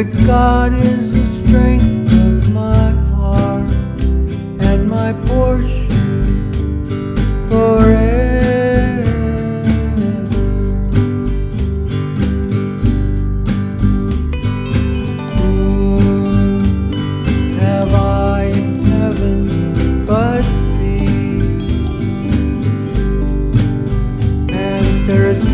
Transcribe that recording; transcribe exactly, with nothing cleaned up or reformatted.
that God is the strength of my heart and my portion forever. Whom have I in heaven but thee? And there is